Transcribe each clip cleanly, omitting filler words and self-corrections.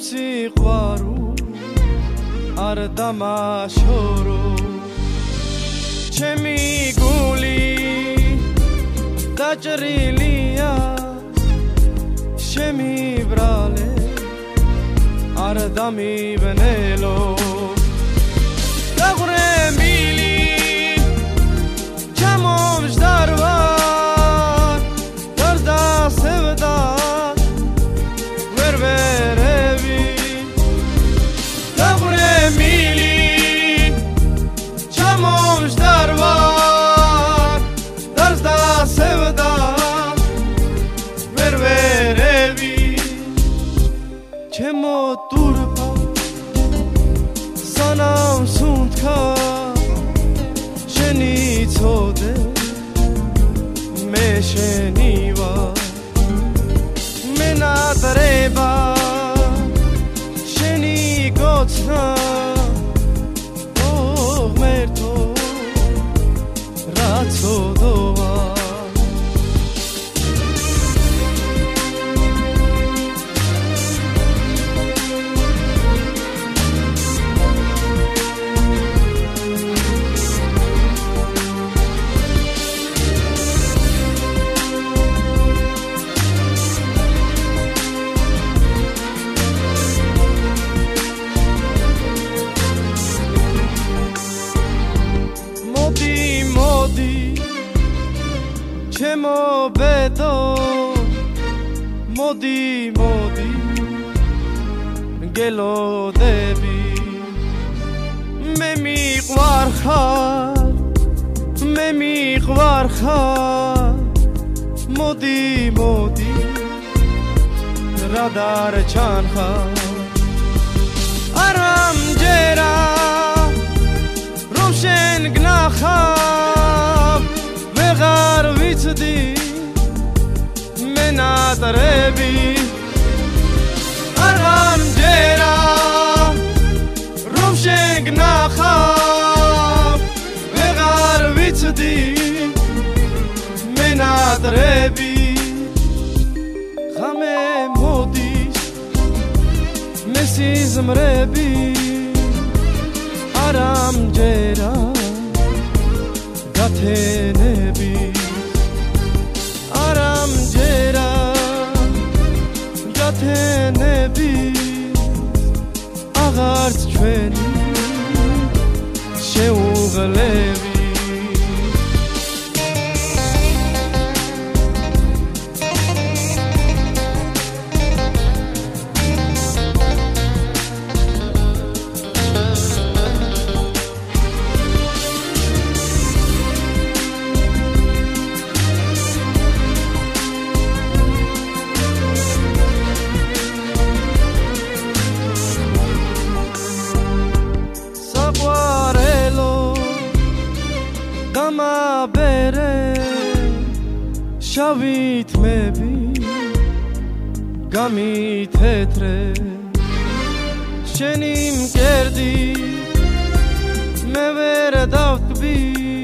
სიყვარულ არ დამაშორო ჩემი გული დაჭრილია შემიბრალე არ დამიბნელო დაღვრემილი ჩამომჟდარ ვარ გარდა სევდა ვერ ვერევი დაღვრემილი ჩამომჟდარ ვარ გარდა სევდა ვერ ვერევი ჩემო ტურბა სანამ სუნთქა შენი ცოდე მე შენი ვარ მენატრება შენი გოცნა ღმერთო რა ცოდოა ჩემო ბედო მოდი მოდი გელოდები მე მიყვარ ხარ მოდი მოდი რა დარჩან ხარ არამჯერა რომ შენ გნახავ ვეღარ ვიცდი მენატრები არამჯერა რომ შენ გნახავ ვეღარ ვიცდი მენატრები ღამე მოდის მე სიზმრები არამჯერა გათენები არამჯერა გათენები აღარც ჩვენი შეუღლები დამაბერე შავი თმები გამითეთრე შენი მკერდი მე ვერ დავტკბი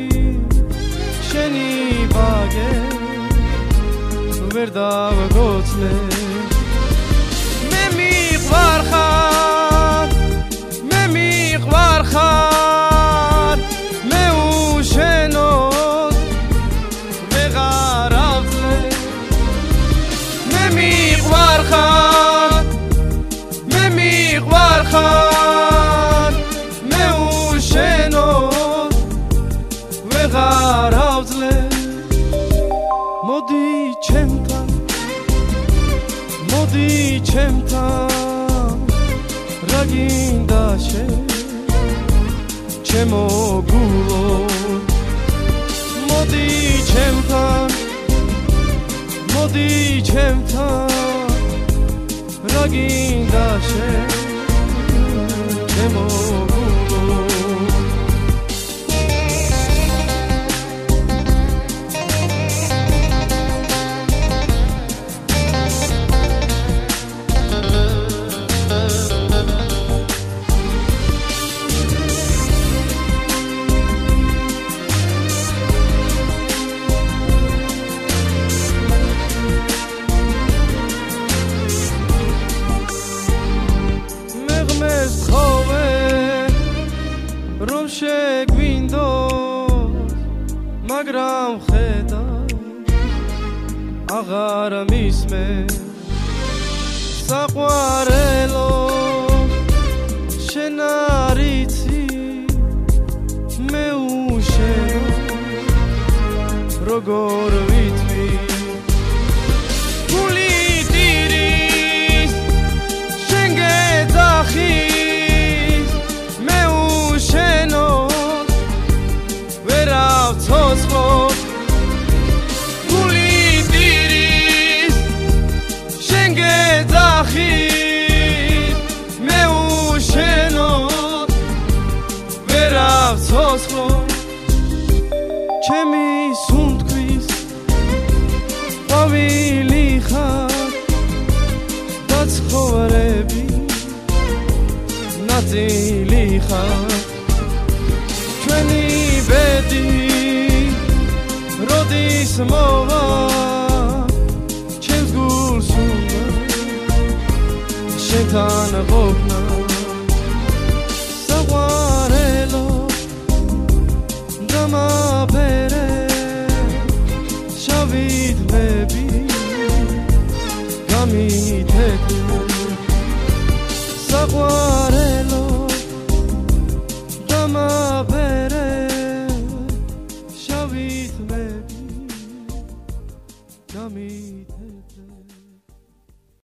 შენი ბაგე ვერ დავგოცნე მე მიყვარ ხარ მე უშენოდ ვეღარ ავძლე მე მიყვარ ხარ მე უშენოდ ვეღარ ავძლე მოდი ჩემთან რა გინდა შენ ჩემო გულო მოდი ჩემთან რა გინდა შენ ჩემო გულო შეგვინდოს მაგრამ ხედა აღარ მისმე საყვარელო შენ არიცი მე უშენო როგორ ვითვი გული ტირის შენ გეძახის მე უშენო ვერავ ცოცხლობ გული ტირის შენ გეძახის მე უშენო ვერავ ცოცხლობ ჩემი სუნთქვის ყვავილი ხარ და ცხოვრები ნაწილი ხარ ჩვენი ბედი როდის მოვა ჩემს გულს უნდა შენთან ყოფნა